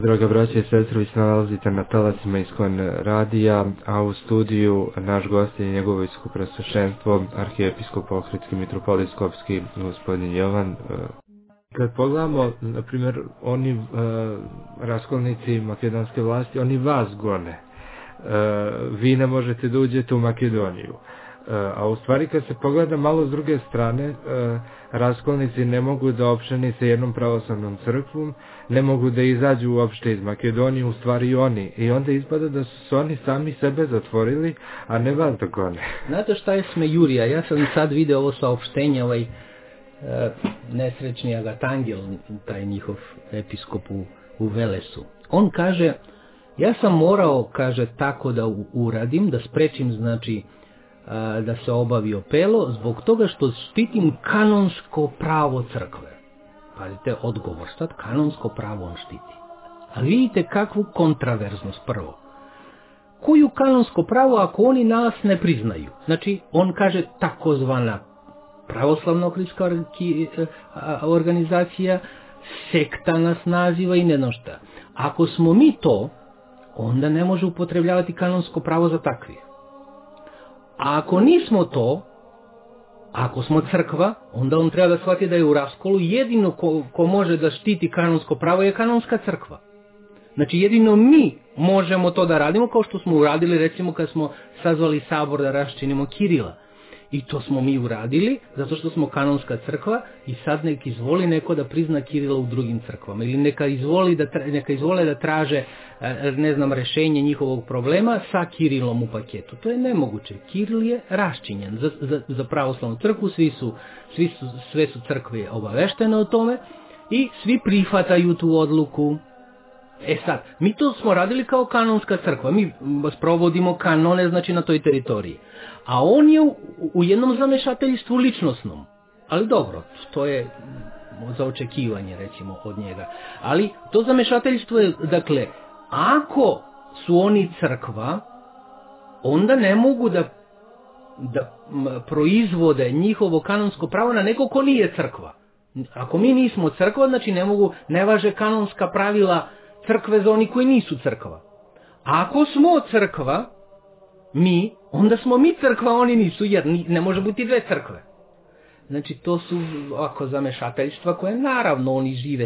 Draga braća i sestre, vi se nalazite na talasima Iskon radija, a u studiju naš gost je njegovo visoko preosveštenstvo, arhijepiskop Ohridski mitropolit Skopski, gospodin Jovan. Kad pogledamo, na primjer, oni raskolnici makedonske vlasti, oni vas gone. Vi ne možete da uđete u Makedoniju. A u stvari kad se pogleda malo s druge strane, raskolnici ne mogu da opšteni sa jednom pravoslavnom crkvom, ne mogu da izađu uopšte iz Makedonije, u stvari oni. I onda ispada da su oni sami sebe zatvorili, a ne vas da gone. Znate šta je smejurija? Ja sam sad video ovo saopštenje, nesrećni Agatangel, taj njihov episkop u Velesu. On kaže, ja sam morao, kaže, tako da uradim, da sprečim, znači, da se obavi opelo, zbog toga što štitim kanonsko pravo crkve. Pazite, odgovor, sad kanonsko pravo on štiti. Ali vidite kakvu kontraverznost prvo. Koju kanonsko pravo ako oni nas ne priznaju? Znači, on kaže takozvana pravoslavna ohridska organizacija, sekta nas naziva i ne znam šta. Ako smo mi to, onda ne može upotrebljavati kanonsko pravo za takvih. A ako nismo to, ako smo crkva, onda on treba da shvati da je u raskolu jedino ko može da štiti kanonsko pravo je kanonska crkva. Znači jedino mi možemo to da radimo kao što smo uradili recimo kad smo sazvali sabor da raščinimo Kirila. I to smo mi uradili zato što smo kanonska crkva i sad nek izvoli neko da prizna Kirila u drugim crkvama ili neka izvole da traže ne znam rešenje njihovog problema sa Kirilom u paketu. To je nemoguće. Kiril je raščinjen za pravoslavnu crkvu, sve su crkve obaveštene o tome i svi prihvataju tu odluku. E sad, mi to smo radili kao kanonska crkva, mi sprovodimo kanone, znači na toj teritoriji. A on je u jednom zamešateljstvu ličnosnom. Ali dobro, to je za očekivanje recimo od njega. Ali to zamešateljstvo je, dakle, ako su oni crkva, onda ne mogu da proizvode njihovo kanonsko pravo na neko ko nije crkva. Ako mi nismo crkva, znači ne važe kanonska pravila crkve za oni koji nisu crkva. A ako smo crkva, mi, onda smo mi crkva, oni nisu, jer ne može biti dve crkve. Znači to su ovako zamešateljstva koje naravno oni žive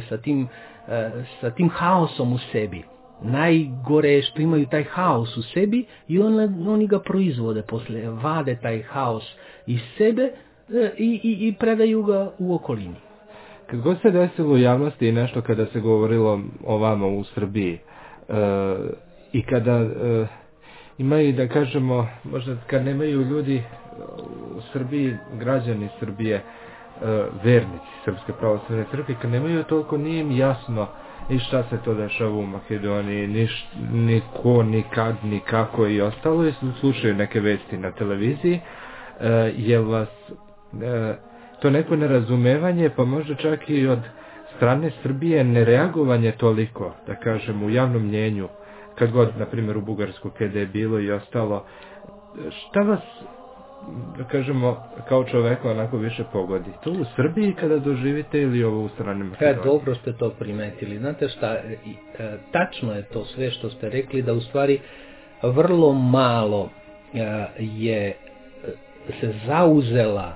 sa tim haosom u sebi. Najgore je što imaju taj haos u sebi i oni ga proizvode posle, vade taj haos iz sebe i predaju ga u okolini. Kad god se desilo u javnosti nešto kada se govorilo o vama u Srbiji i kada imaju, da kažemo, možda kad nemaju ljudi u Srbiji, građani Srbije, vernici Srpske pravoslavne crkve, kad nemaju toliko, nije im jasno ni šta se to dešava u Makedoniji, ni ko, ni kad, ni kako i ostalo, i slušaju neke vesti na televiziji, je vas to neko nerazumevanje, pa možda čak i od strane Srbije nereagovanje toliko, da kažem, u javnom mnjenju, kad god, na primjer, u Bugarsku kada je bilo i ostalo, šta vas, da kažemo, kao čoveka onako više pogodi? To u Srbiji kada doživite ili ovo u strane Makedonije? Dobro ste to primetili. Znate šta, tačno je to sve što ste rekli, da u stvari vrlo malo je se zauzela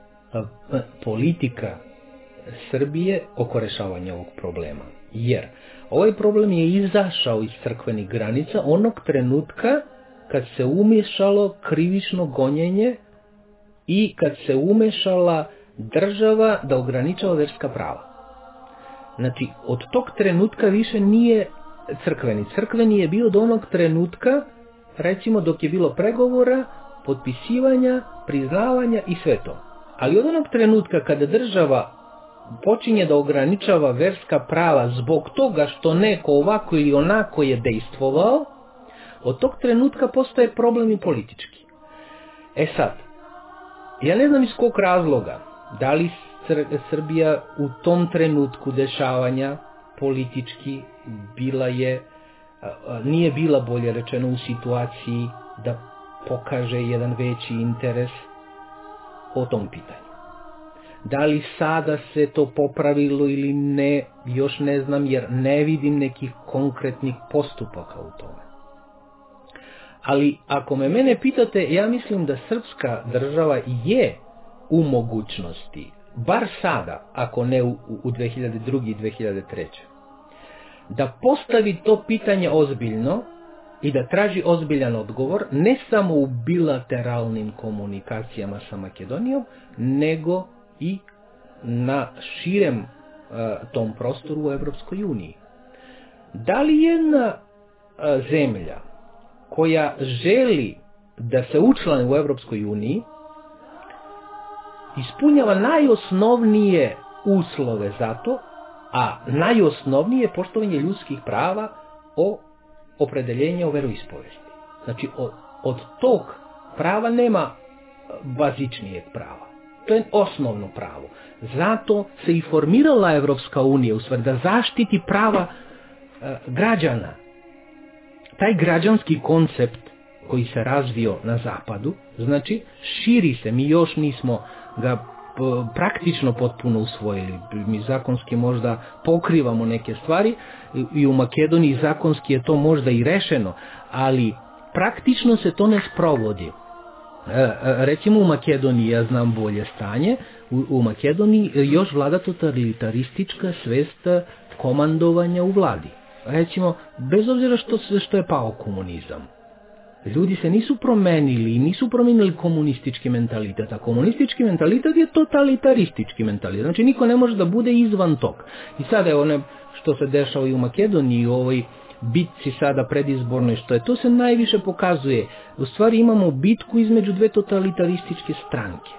politika Srbije oko rešavanja ovog problema. Jer ovaj problem je izašao iz crkvenih granica onog trenutka kad se umešalo krivično gonjenje i kad se umešala država da ograničava verska prava. Znači, od tog trenutka više nije crkveni. Crkveni je bio do onog trenutka, recimo dok je bilo pregovora, potpisivanja, priznavanja i sve to. Ali od onog trenutka kada država počinje da ograničava verska prava zbog toga što neko ovako ili onako je dejstvovao, od tog trenutka postaje problem i politički. E sad, ja ne znam iz kog razloga, da li Srbija u tom trenutku dešavanja politički nije bila, bolje rečeno, u situaciji da pokaže jedan veći interes o tom pitanju. Da li sada se to popravilo ili ne, još ne znam, jer ne vidim nekih konkretnih postupaka u tome. Ali ako mene pitate, ja mislim da srpska država je u mogućnosti, bar sada, ako ne u 2002. i 2003. da postavi to pitanje ozbiljno i da traži ozbiljan odgovor, ne samo u bilateralnim komunikacijama sa Makedonijom, nego i na širem tom prostoru u Evropskoj uniji. Da li jedna zemlja koja želi da se učlani u Evropskoj uniji ispunjava najosnovnije uslove za to, a najosnovnije je poštovanje ljudskih prava o opredeljenju o veroispovesti. Znači, od tog prava nema bazičnijeg prava. To je osnovno pravo. Zato se i formirala Evropska unija, u stvari da zaštiti prava građana. Taj građanski koncept koji se razvio na zapadu, znači širi se, mi još nismo ga praktično potpuno usvojili. Mi zakonski možda pokrivamo neke stvari i u Makedoniji zakonski je to možda i rešeno, ali praktično se to ne sprovodi. Recimo u Makedoniji, ja znam bolje stanje, u Makedoniji još vlada totalitaristička svest komandovanja u vladi. Recimo, bez obzira što je pao komunizam, ljudi se nisu promenili, nisu promijenili komunistički mentalitet, a komunistički mentalitet je totalitaristički mentalitet. Znači, niko ne može da bude izvan tog. I sada je ono što se dešava i u Makedoniji, u ovoj bitci sada predizbornoj, što je, to se najviše pokazuje. U stvari imamo bitku između dve totalitarističke stranke.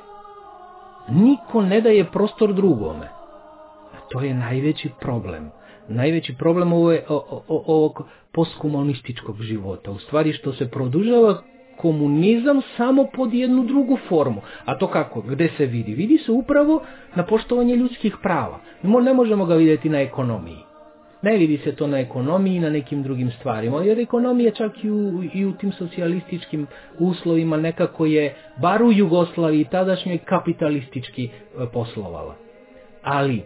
Niko ne daje prostor drugome. A to je najveći problem. Najveći problem ovog postkomunističkog života. U stvari što se produžava komunizam samo pod jednu drugu formu. A to kako? Gde se vidi? Vidi se upravo na poštovanje ljudskih prava. Ne možemo ga vidjeti na ekonomiji. Ne vidi se to na ekonomiji i na nekim drugim stvarima, jer ekonomija čak i u tim socijalističkim uslovima nekako je, bar u Jugoslaviji, tadašnjoj kapitalistički poslovala. Ali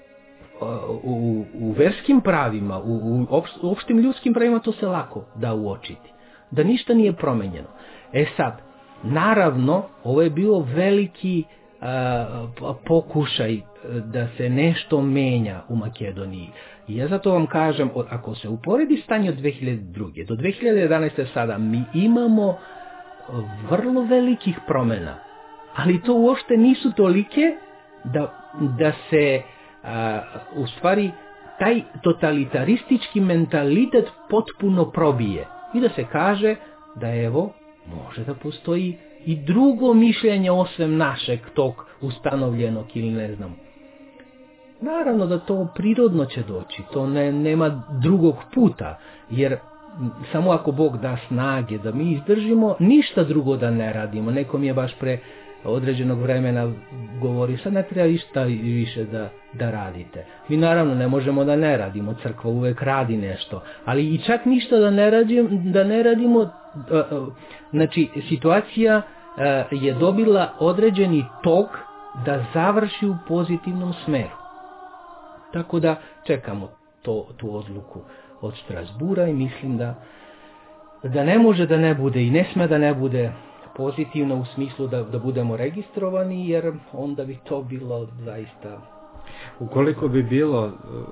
u verskim pravima, u opštim ljudskim pravima to se lako da uočiti. Da ništa nije promenjeno. Sad, naravno, ovo je bio veliki pokušaj da se nešto menja u Makedoniji. I ja zato vam kažem, ako se uporedi stanje od 2002. do 2011. sada, mi imamo vrlo velikih promjena. Ali to uopšte nisu tolike da se u stvari taj totalitaristički mentalitet potpuno probije. I da se kaže da evo, može da postoji i drugo mišljenje osim našeg tog ustanovljenog ili ne znam. Naravno da to prirodno će doći, to nema drugog puta, jer samo ako Bog da snage da mi izdržimo, ništa drugo da ne radimo. Neko mi je baš pre određenog vremena govori, sad ne treba ništa više da radite. Mi naravno ne možemo da ne radimo, crkva uvek radi nešto, ali i čak ništa da ne radimo, znači situacija je dobila određeni tok da završi u pozitivnom smeru. Tako da čekamo tu odluku od Strasbura i mislim da ne može da ne bude i ne sme da ne bude pozitivno u smislu da budemo registrovani, jer onda bi to bilo zaista... Ukoliko bi bilo,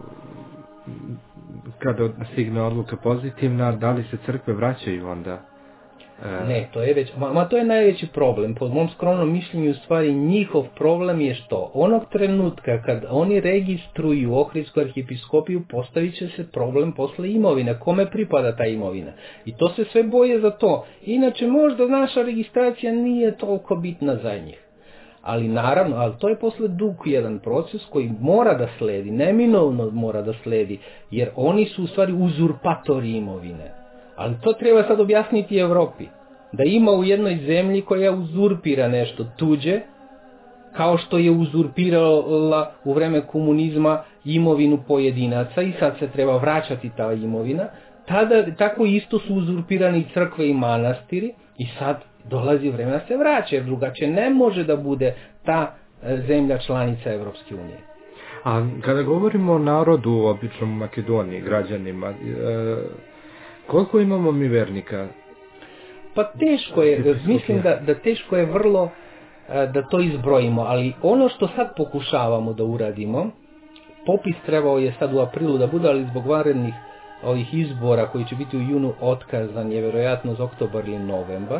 kada stigne odluka pozitivna, da li se crkve vraćaju onda? Ne, to je već, to je najveći problem. Po mom skromnom mišljenju, u stvari njihov problem je što onog trenutka kad oni registruju Ohridsku arhipiskopiju, postavit će se problem posle imovine. Kome pripada ta imovina? I to se sve boje za to. Inače, možda naša registracija nije toliko bitna za njih. Ali naravno, ali to je posle dug jedan proces koji mora da sledi, neminovno mora da sledi, jer oni su u stvari uzurpatori imovine. Ali to treba sad objasniti Evropi. Da ima u jednoj zemlji koja uzurpira nešto tuđe, kao što je uzurpirala u vreme komunizma imovinu pojedinaca i sad se treba vraćati ta imovina, tako isto su uzurpirani crkve i manastiri i sad dolazi vreme da se vraća, jer drugačije ne može da bude ta zemlja članica Evropske unije. A kada govorimo o narodu, običnom u Makedoniji, građanima, koliko imamo mi vernika? Pa teško je, mislim da teško je vrlo da to izbrojimo, ali ono što sad pokušavamo da uradimo, popis trebao je sad u aprilu da bude, ali zbog vanrednih ovih izbora koji će biti u junu otkazan je vjerojatno za oktobar ili novembar.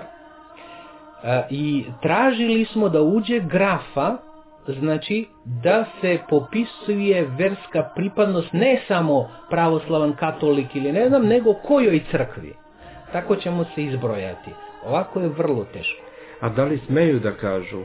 I tražili smo da uđe grafa, znači da se popisuje verska pripadnost ne samo pravoslavan, katolik ili ne znam, nego kojoj crkvi. Tako ćemo se izbrojati. Ovako je vrlo teško. A da li smeju da kažu?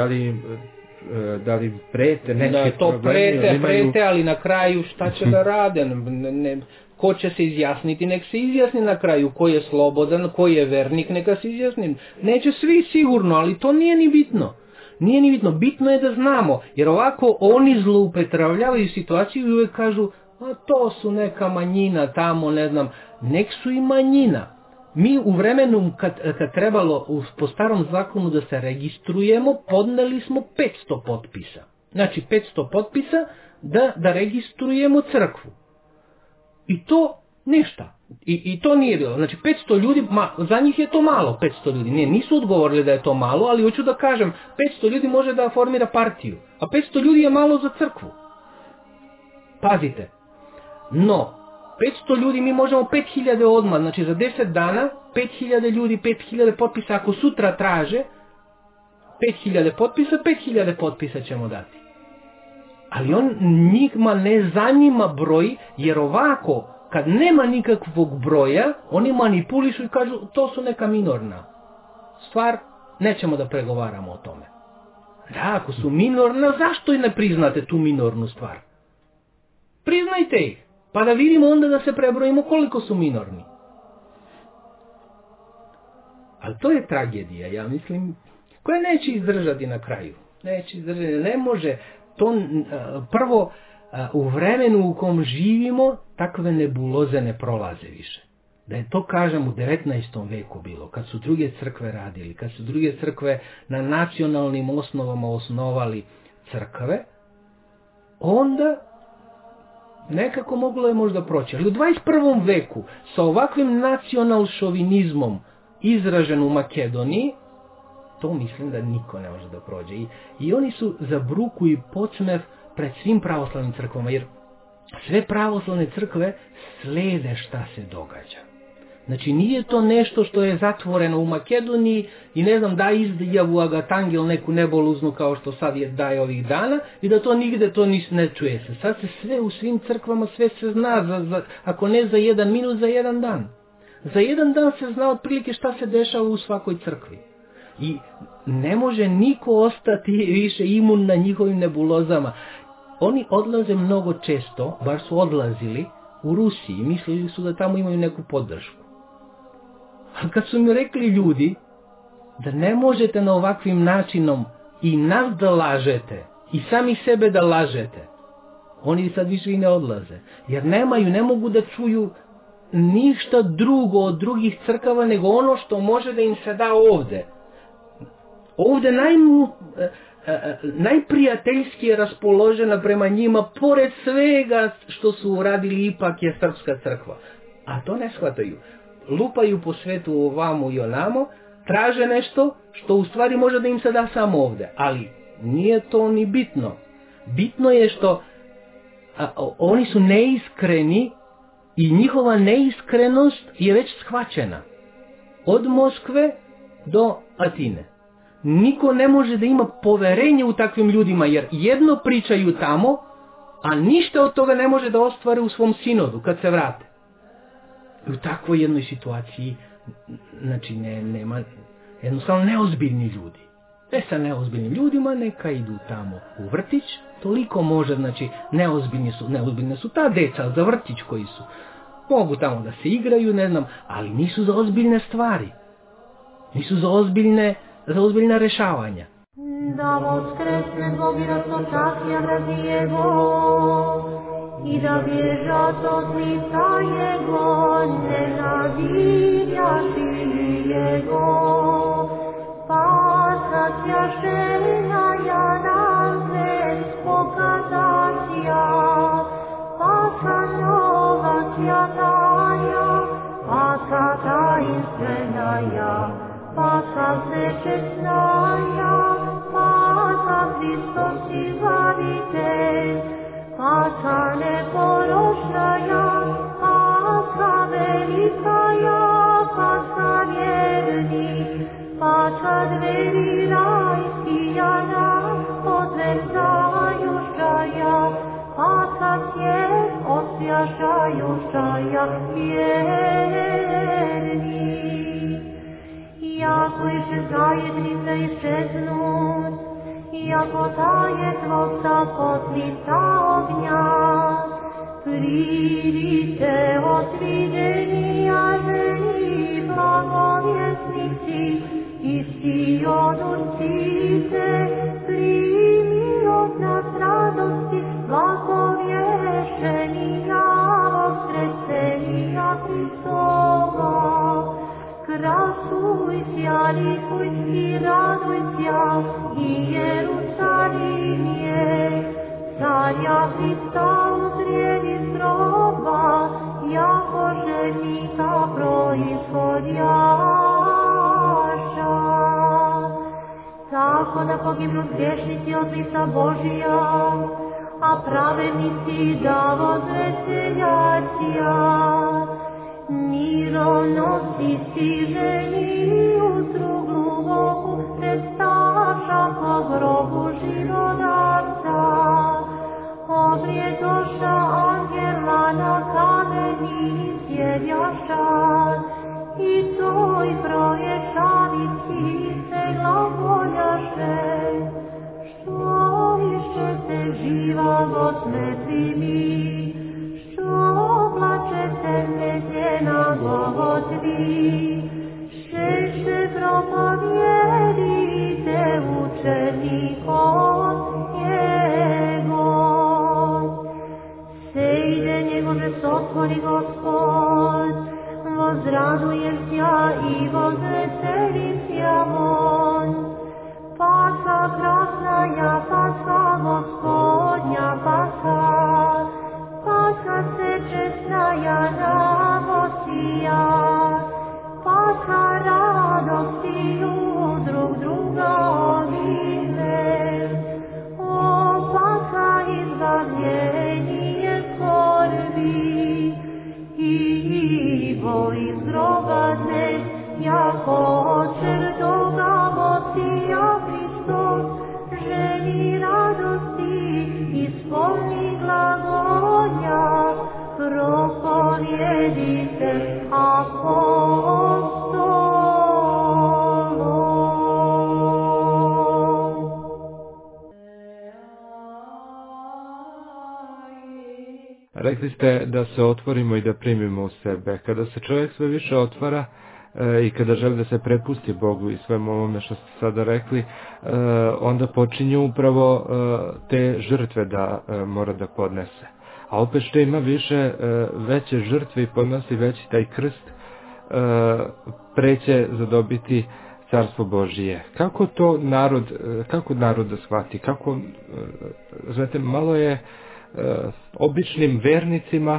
Da li prete neki da, to problemi? prete, ali na kraju šta će da rade? Ko će se izjasniti, nek se izjasni na kraju. Ko je slobodan, ko je vernik, neka se izjasni. Neće svi sigurno, ali to nije ni bitno. Nije ni bitno. Bitno je da znamo, jer ovako oni zloupotrebljavaju situaciju i uvijek kažu, a to su neka manjina tamo, ne znam, nek su i manjina. Mi u vremenu kad trebalo po starom zakonu da se registrujemo, podneli smo 500 potpisa. Znači 500 potpisa da registrujemo crkvu. I to ništa. I to nije bilo. Znači 500 ljudi, za njih je to malo 500 ljudi. Nisu odgovorili da je to malo, ali hoću da kažem, 500 ljudi može da formira partiju. A 500 ljudi je malo za crkvu. Pazite. No, 500 ljudi mi možemo 5000 odmah, znači za 10 dana 5000 ljudi, 5000 potpisa, ako sutra traže 5000 potpisa, 5000 potpisa ćemo dati. Ali njima ne zanima broj, jer ovako, kad nema nikakvog broja, oni manipulišu i kažu to su neka minorna stvar, nećemo da pregovaramo o tome. Da, ako su minorna, zašto i ne priznate tu minornu stvar? Priznajte ih. Pa da vidimo onda da se prebrojimo koliko su minorni. Ali to je tragedija, ja mislim, koja neće izdržati na kraju. Neće izdržati, ne može. To, prvo, u vremenu u kom živimo, takve nebuloze ne prolaze više. Da je to, kažem, u 19. veku bilo, kad su druge crkve radili, kad su druge crkve na nacionalnim osnovama osnovali crkve, onda nekako moglo je možda proći. Ali u 21. veku sa ovakvim nacional-šovinizmom izražen u Makedoniji, to mislim da niko ne može da prođe. I oni su za bruku i podsmeh pred svim pravoslavnim crkvama, jer sve pravoslavne crkve slede šta se događa. Znači nije to nešto što je zatvoreno u Makedoniji i ne znam da izjavu Agatangel neku neboluznu kao što sad daje ovih dana i da to nigde to ne čuje se. Sad se sve u svim crkvama sve se zna, ako ne za 1 minut, za 1 dan. Za 1 dan se zna otprilike šta se dešava u svakoj crkvi. I ne može niko ostati više imun na njihovim nebulozama. Oni odlaze mnogo često, bar su odlazili u Rusiji, mislili su da tamo imaju neku podršku. Ali kad su mi rekli ljudi da ne možete na ovakvim načinom i nas da lažete i sami sebe da lažete, oni sad više i ne odlaze. Jer ne mogu da čuju ništa drugo od drugih crkava nego ono što može da im se da ovde. Ovde najprijateljski je raspoložena prema njima, pored svega što su uradili, ipak je srpska crkva. A to ne shvataju. Lupaju po svetu ovamo i onamo, traže nešto što u stvari može da im se da samo ovde. Ali nije to ni bitno. Bitno je što oni su neiskreni i njihova neiskrenost je već shvaćena. Od Moskve do Atine. Niko ne može da ima poverenje u takvim ljudima, jer jedno pričaju tamo, a ništa od toga ne može da ostvare u svom sinodu kad se vrate. I u takvoj jednoj situaciji, znači nema, jednostavno neozbiljni ljudi. Sa neozbiljnim ljudima neka idu tamo u vrtić, toliko može, znači neozbiljne su ta deca za vrtić koji su. Mogu tamo da se igraju, ne znam, ali nisu za ozbiljne stvari. Nisu za ozbiljna rešavanja. Da voskresne bogirotno čakija radi Jego i da bježat od lica Jego, nenavidjaši Jego. Pasat jaše na jana česnaja, Pasa Hristos Izbavitelj, Pasa neporočnaja, Pasa velikaja, Pasa vjerni, Pasa dveri rajskija nam otvrzajušaja, Pasa svijet osvjašajušaja vjerni. Jako će zajednice iščeznut, jako taje tvojca kotlica ognja, pridite otviđenija ženi blagovjesnici, i Sijonu cite, primi od nas radosti, blagovješenija, voskresenija Hristova. Krasujся, likujся i radujся, i Jerusalim je, Carja Hrista uzrijedi iz groba, jako ženika proishodjaša. Tako da pogibnu griješnici od lica Božija, a pravednici da vozveseljacija. Mironosici ženi utru gluboku, predstavša po grobu živodarca. Obrijedoša angela na kameni sjedjaša, i toj proješavici se glagoljaše. Što više se živa Gospod primi, plačete medjena govotvi, šeše propovjedite učenikom Jego. Sejde njegože sotvori Gospod, vozradujem sja i vozveselim sja von. Pasa krasnaja, pasa Gospodnja, pasa, Pasa se česnaja navosija, Pasa radostiju drug druga ovime. O Pasa izbavljenije skorbi, Ivo iz groba dnes, jako očer toga vosija Hristos, ženi radosti, ispolni glagolja, propovjedite apostolom. Rekli ste da se otvorimo i da primimo u sebe. Kada se čovjek sve više otvara i kada želi da se prepusti Bogu i svemu ovome što ste sada rekli, onda počinju upravo te žrtve da mora da podnese. A opet što ima više, veće žrtve i podnosi veći taj krst, preće zadobiti Carstvo Božije. Kako to narod da shvati? Kako, znate, malo je običnim vernicima.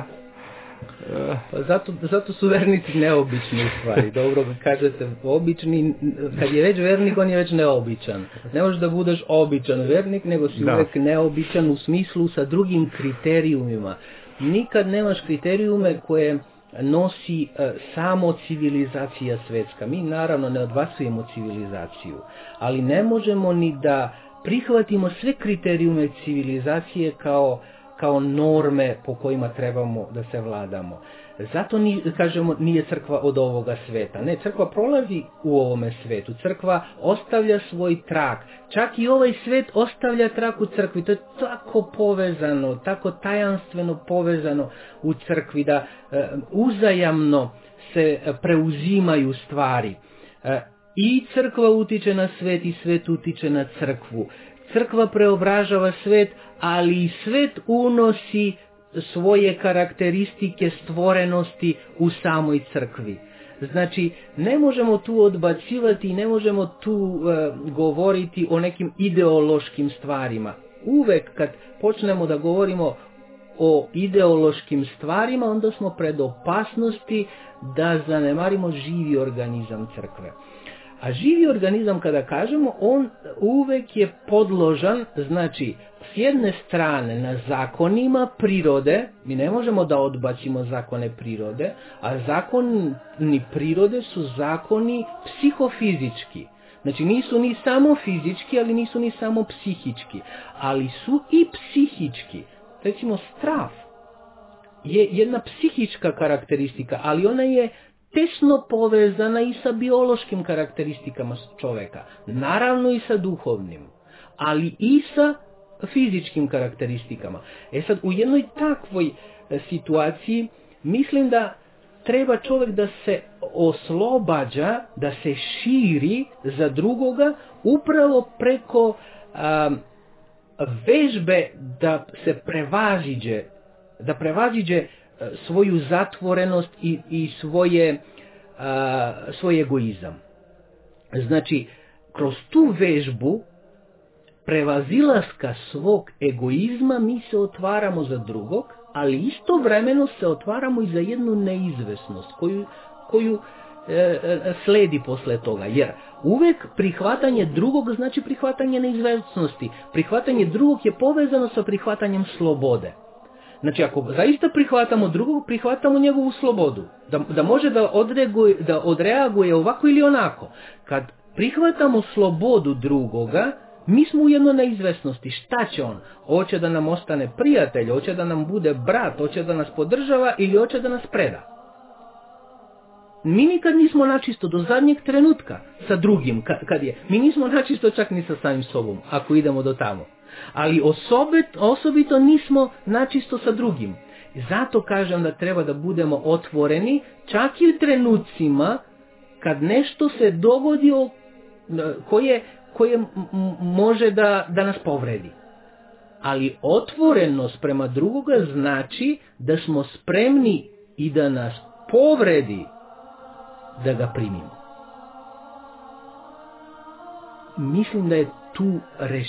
Zato su vernici neobični u stvari. Dobro kažete, obični, kad je već vernik, on je već neobičan. Ne možeš da budeš običan vernik, nego si uvijek neobičan u smislu sa drugim kriterijumima. Nikad nemaš kriterijume koje nosi samo civilizacija svetska. Mi naravno ne odbacujemo civilizaciju, ali ne možemo ni da prihvatimo sve kriterijume civilizacije kao norme po kojima trebamo da se vladamo. Zato kažemo nije crkva od ovoga sveta. Ne, crkva prolazi u ovome svetu. Crkva ostavlja svoj trag. Čak i ovaj svet ostavlja trag u crkvi. To je tako povezano, tako tajanstveno povezano u crkvi da uzajamno se preuzimaju stvari. I crkva utiče na svet i svet utiče na crkvu. Crkva preobražava svet, ali i svet unosi svoje karakteristike stvorenosti u samoj crkvi. Znači, ne možemo tu odbacivati, ne možemo tu govoriti o nekim ideološkim stvarima. Uvek kad počnemo da govorimo o ideološkim stvarima, onda smo pred opasnosti da zanemarimo živi organizam crkve. A živi organizam, kada kažemo, on uvek je podložan, znači, s jedne strane na zakonima prirode, mi ne možemo da odbacimo zakone prirode, a zakoni prirode su zakoni psihofizički. Znači nisu ni samo fizički, ali nisu ni samo psihički, ali su i psihički. Recimo strah je jedna psihička karakteristika, ali ona je tesno povezana i sa biološkim karakteristikama čoveka, naravno i sa duhovnim, ali i sa fizičkim karakteristikama. Sad, u jednoj takvoj situaciji mislim da treba čovjek da se oslobađa, da se širi za drugoga upravo preko vežbe da se prevaziđe svoju zatvorenost i svoj egoizam. Znači, kroz tu vežbu prevazilaska svog egoizma mi se otvaramo za drugog, ali istovremeno se otvaramo i za jednu neizvesnost koju sledi posle toga. Jer uvek prihvatanje drugog znači prihvatanje neizvesnosti. Prihvatanje drugog je povezano sa prihvatanjem slobode. Znači, ako zaista prihvatamo drugog, prihvatamo njegovu slobodu. Da može da odreaguje ovako ili onako. Kad prihvatamo slobodu drugoga, mi smo u jednoj neizvesnosti. Šta će on? Hoće da nam ostane prijatelj, hoće da nam bude brat, hoće da nas podržava ili hoće da nas preda. Mi nikad nismo načisto do zadnjeg trenutka sa drugim. Mi nismo načisto čak ni sa samim sobom, ako idemo do tamo. Ali osobito nismo načisto sa drugim. Zato kažem da treba da budemo otvoreni čak i u trenucima kad nešto se dogodi koje može da nas povredi. Ali otvorenost prema drugoga znači da smo spremni i da nas povredi da ga primimo. Mislim da je tu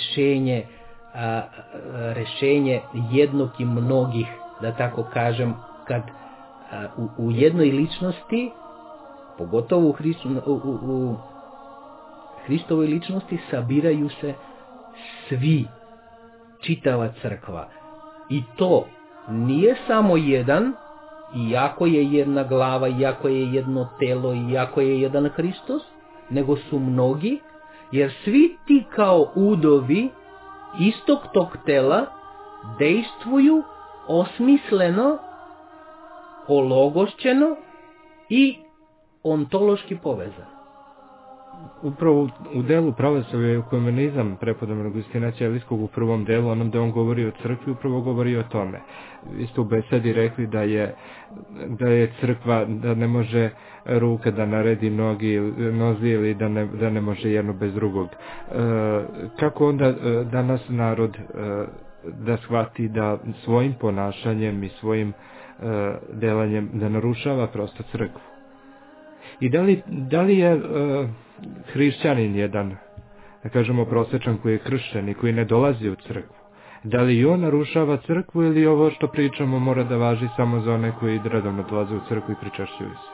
rešenje jednog i mnogih, da tako kažem, kad u jednoj ličnosti, pogotovo u Hristovoj ličnosti, sabiraju se svi, čitava crkva. I to nije samo jedan, iako je jedna glava, iako je jedno telo, iako je jedan Hristos, nego su mnogi, jer svi ti kao udovi istog tog tela dejstvuju osmisleno, ologošćeno i ontološki povezano. Upravo u delu pravoslavlja i ekumenizam prepodobnog Justina Ćelijskog u prvom delu, onom da on govori o crkvi, upravo govori o tome. Vi ste u besedi rekli da je crkva, da ne može ruka da naredi nozi ili da ne može jedno bez drugog. Kako onda danas narod da shvati da svojim ponašanjem i svojim delanjem da narušava prosto crkvu? I da li je hrišćanin jedan, da kažemo prosječan koji je kršten i koji ne dolazi u crkvu, da li i on narušava crkvu ili ovo što pričamo mora da važi samo za one koji redovno dolaze u crkvu i pričašćuju se?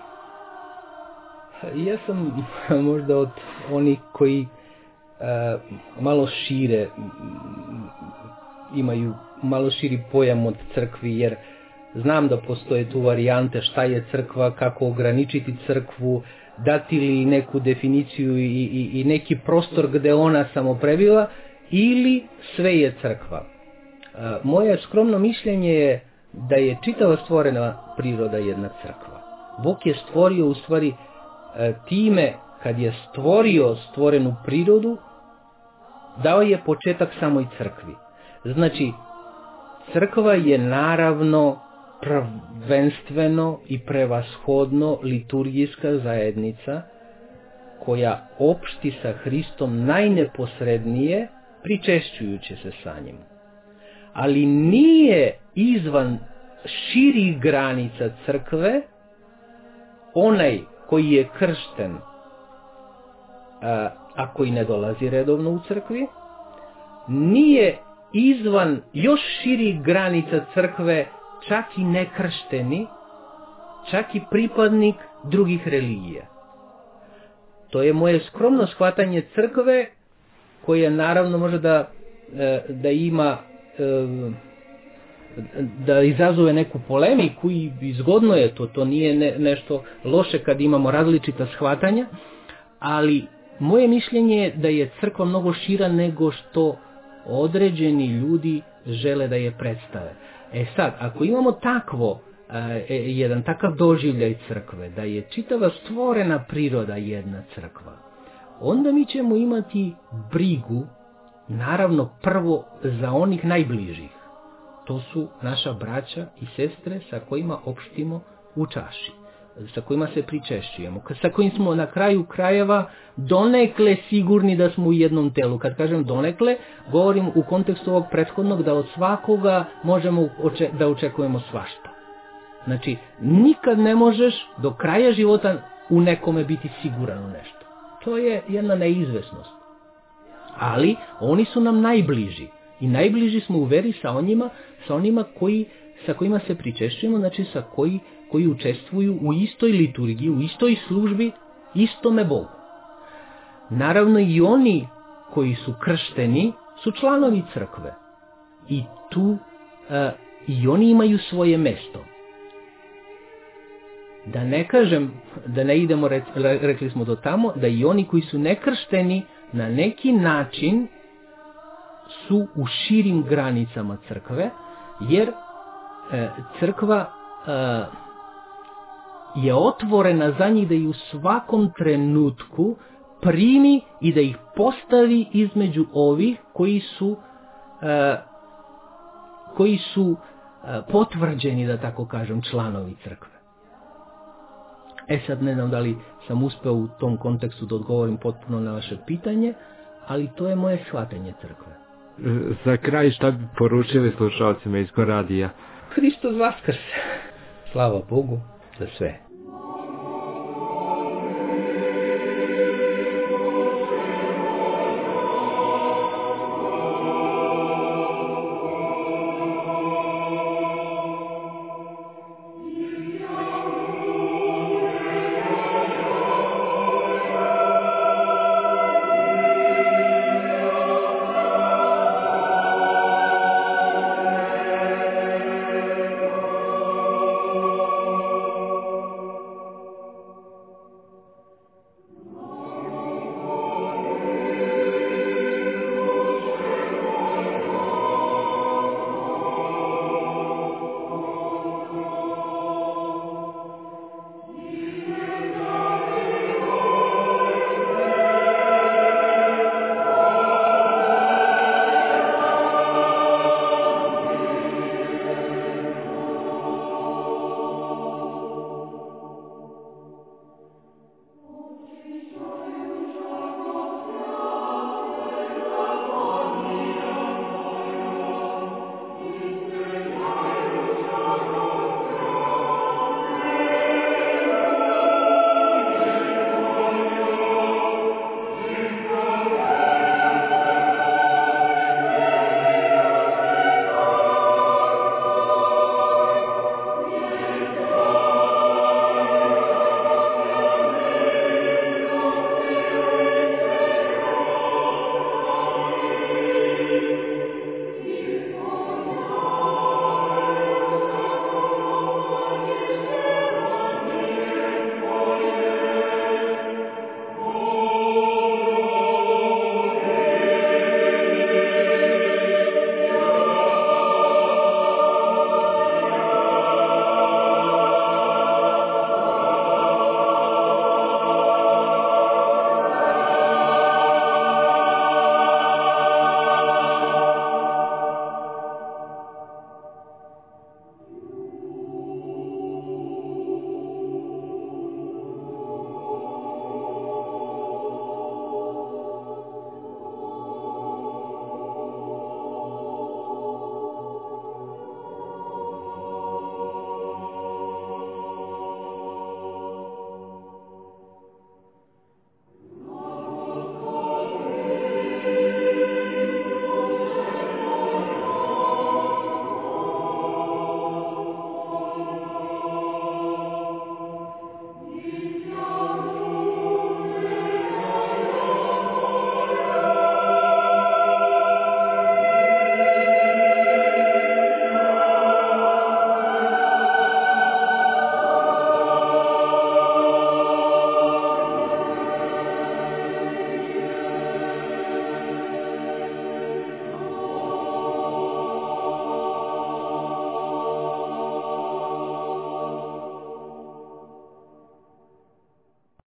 Ja sam možda od onih koji malo šire imaju malo širi pojam od crkvi, jer znam da postoje tu varijante šta je crkva, kako ograničiti crkvu, dati li neku definiciju i neki prostor gde ona samo prebiva, ili sve je crkva. Moje skromno mišljenje je da je čitava stvorena priroda jedna crkva. Bog je stvorio u stvari time, kad je stvorio stvorenu prirodu, dao je početak samoj crkvi. Znači, crkva je naravno prvenstveno i prevashodno liturgijska zajednica koja opšti sa Hristom najneposrednije, pričešćujući se sa njim. Ali nije izvan širih granica crkve onaj koji je kršten, a koji ne dolazi redovno u crkvi, nije izvan još širih granica crkve čak i nekršteni, čak i pripadnik drugih religija. To je moje skromno shvatanje crkve, koje naravno može da ima, da izazove neku polemiku i zgodno je to nije nešto loše kad imamo različita shvatanja, ali moje mišljenje je da je crkva mnogo šira nego što određeni ljudi žele da je predstave. Sad, ako imamo jedan takav doživljaj crkve, da je čitava stvorena priroda jedna crkva, onda mi ćemo imati brigu, naravno prvo za onih najbližih. To su naša braća i sestre sa kojima opštimo u čaši, sa kojima se pričešćujemo, sa kojim smo na kraju krajeva donekle sigurni da smo u jednom telu. Kad kažem donekle, govorim u kontekstu ovog prethodnog da od svakoga možemo da očekujemo svašta. Znači, nikad ne možeš do kraja života u nekome biti siguran u nešto. To je jedna neizvesnost. Ali oni su nam najbliži. I najbliži smo u veri sa onima sa kojima se pričešćujemo, znači koji učestvuju u istoj liturgiji, u istoj službi, istome Bogu. Naravno i oni koji su kršteni su članovi crkve. I tu i oni imaju svoje mesto. Da ne kažem, da ne idemo, rekli smo do tamo, da i oni koji su nekršteni na neki način su u širim granicama crkve, jer crkva je otvorena za njih da ih u svakom trenutku primi i da ih postavi između ovih koji su potvrđeni, da tako kažem, članovi crkve. Sad ne znam da li sam uspeo u tom kontekstu da odgovorim potpuno na vaše pitanje, ali to je moje shvatanje crkve. Za kraj, šta bi poručili slušalcima iz Goradija? Hristos Vaskrs! Slava Bogu za sve!